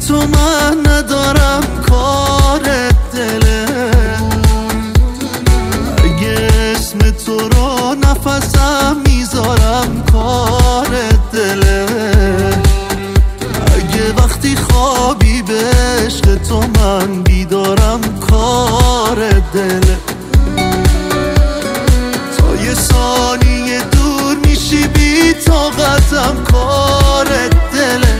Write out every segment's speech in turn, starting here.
تو من ندارم کار دله، اگه اسم تو رو نفسم میذارم کار دله، اگه وقتی خوابی به عشق تو من بیدارم کار دله، تا یه ثانیه دور میشی بی طاقتم کار دله،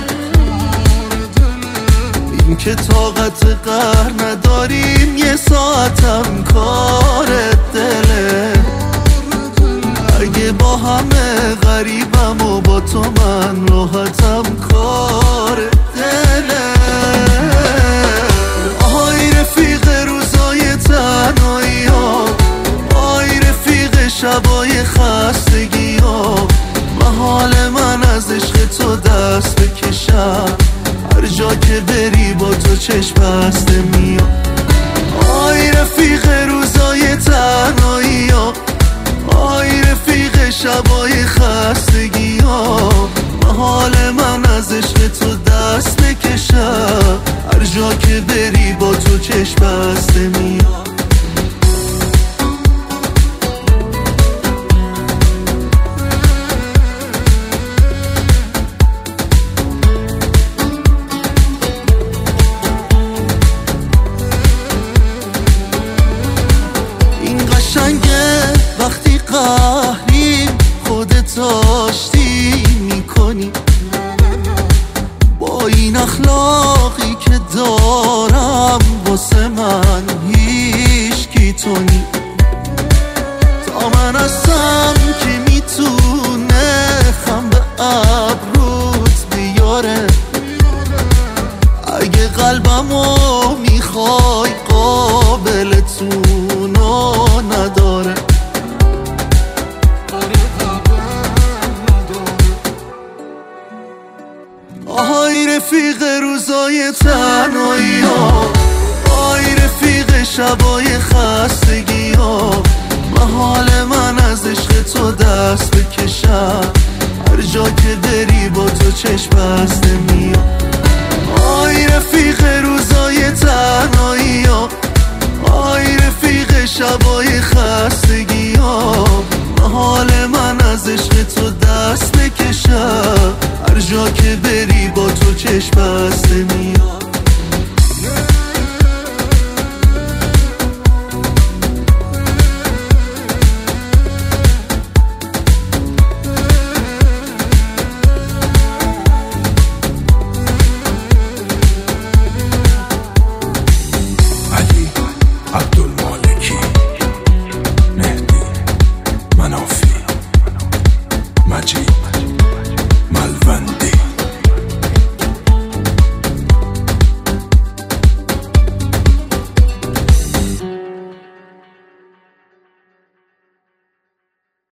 این که طاقت قهر نداریم یه ساعتم کار دله، اگه با همه غریبم و با تو من راحتم کار دله. آهای رفیق روزای تنهایی ها، آهای رفیق شبای خستگی ها، محال من از عشق تو دست بکشم، هر جا که بری با تو چشم بسته میام. آی رفیق روزای تنهایی ها، آی رفیق شبای خستگی ها، محال من از عشق تو دست بکشم، هر جا که بری با تو چشم بسته میام. وقتی قهریم خودت آشتی میکنی، با این اخلاقی که دارم واسه من هیچکی تو نی، تا من هستم که میتونه خم به ابروت بیاره، اگه قلبمو میخوای قابلتونو نداره. آهای رفیق روزای تنهایی ها، آهای رفیق شبای خستگی ها، محال من از عشق تو دست بکشم، هر جا که بری با تو چشم بسته میام. آهای رفیق روزای تنهایی ها، آهای رفیق شبای خستگی ها، محال من از عشق